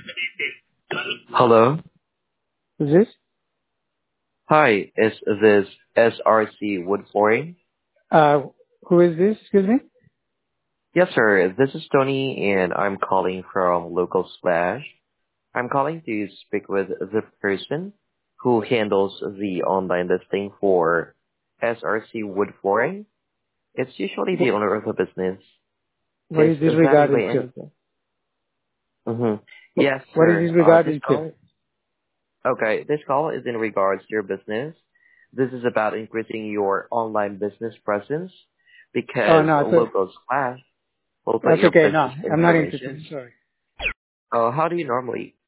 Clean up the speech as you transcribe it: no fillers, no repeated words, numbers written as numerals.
Hello. Is this? Hi, is this SRC Wood Flooring? Uh, who is this? Excuse me? Yes, sir. This is Tony, and I'm calling from Local Splash. I'm calling to speak with the person who handles the online listing for SRC Wood Flooring. It's usually the owner of the business. What Is is this that by regarding to? any? Mm-hmm. Yes, What is sir. this This regarding to? call. Okay, this call is in regards to your business. This is about increasing your online business presence Oh, because no, Local Splash will put that's your okay. No, business I'm not interested. information. Sorry. How do you normally